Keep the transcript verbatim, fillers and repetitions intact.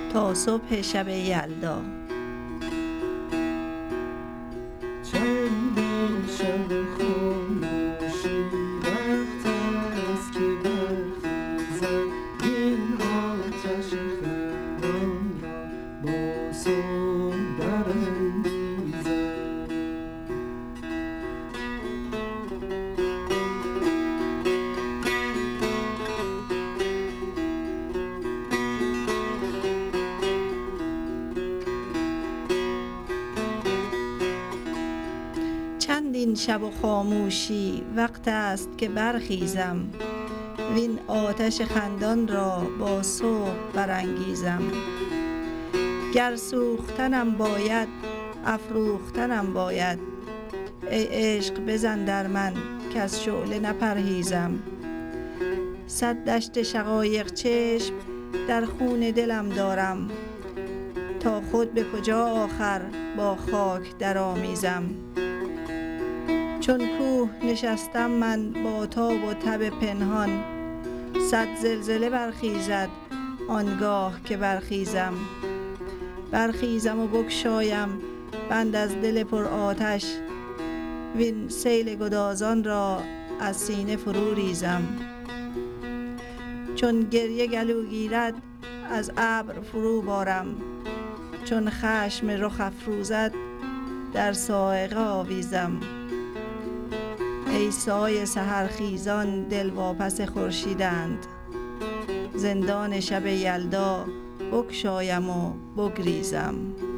تا صبح شب یلدا. چندین شب خاموشی وقت است که برخیزم، این آتش خندان را با صبح برانگیزم. چندین شب و خاموشی وقت است که برخیزم، وین آتش خندان را با صبح برانگیزم. گر سوختنم باید افروختنم باید، ای عشق بزن در من کز شعله نپرهیزم. صد دشت شقایق چشم در خون دلم دارم، تا خود به کجا آخر با خاک درآمیزم. چون کوه نشستم من با تاب و تب پنهان، صد زلزله برخیزد آنگاه که برخیزم. برخیزم و بگشایم بند از دل پر آتش، وین سیل گدازان را از سینه فرو ریزم. چون گریه گلو گیرد از ابر فرو بارم، چون خشم رخ افروزد در صاعقه آویزم. ای سایه سحرخیزان دل واپس خورشیدند، زندان شب یلدا بگشایم و بگریزم.